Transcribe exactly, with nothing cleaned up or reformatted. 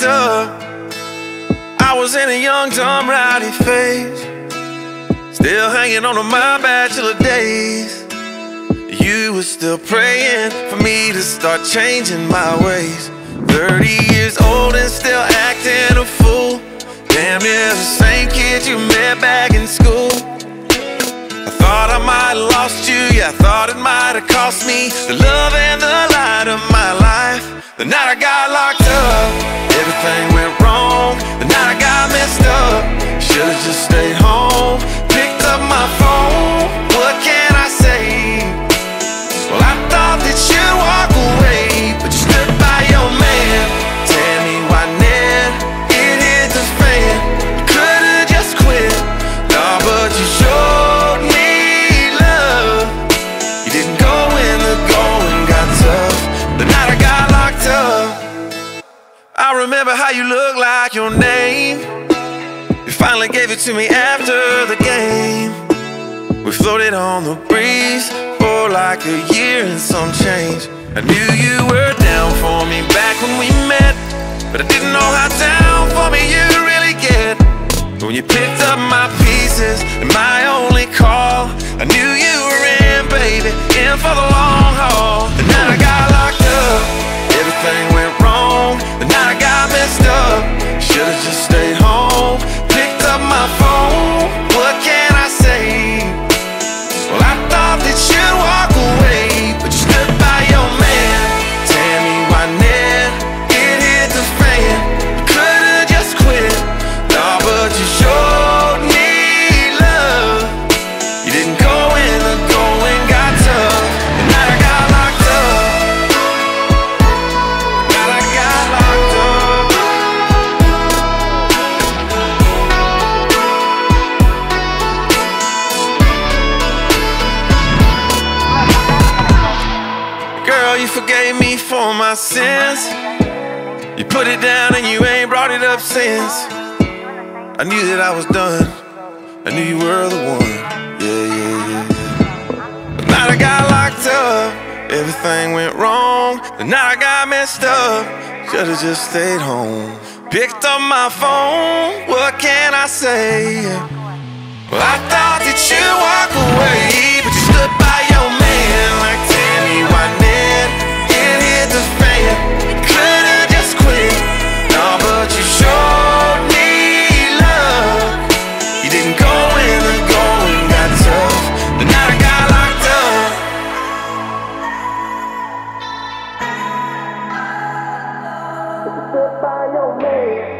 up. I was in a young, dumb, rowdy phase, still hanging on to my bachelor days. You were still praying for me to start changing my ways. Thirty years old and still acting a fool, damn near the same kid you met back in school. I thought I might have lost you, yeah, I thought it might have cost me the love and the light of my life. The night I got locked up, everything went wrong. The night I got messed up, should've just stayed home. Picked up my phone, what can I say? Well, I thought that you'd walk away, but you stood by your man. Tell me why then it hit the fan. You could've just quit, no, but you showed me love. You didn't go when the going got tough. The night I got locked up, I remember how you looked like your name. You finally gave it to me after the game. We floated on the breeze for like a year and some change. I knew you were down for me back when we met, but I didn't know how down for me you really get. When you picked up my pieces and my only call, I knew you were in, baby, in for the long haul. The night I got locked up, everything went wrong. The night I got messed up, should've just stayed home. Picked up my phone, what can I say? Well, I thought that you'd walk away, but you stood by your man. Tell me why then it hit the fan. You could've just quit, no, but you showed me love. You didn't go when the going got tough. The night I got locked up, the night I got locked up. Girl, you forgave me for my sins. You put it down and you ain't brought it up since. I knew that I was done, I knew you were the one. Yeah, yeah, yeah. The night I got locked up, everything went wrong. The night I got messed up, should've just stayed home. Picked up my phone, what can I say? Well, I thought that you'd walk away, but you stood by your man. Like, tell me why then it hit the fan. You could've just quit, no, but you showed me love. You didn't go when the going got tough. The night I got locked up, but you stood by your man.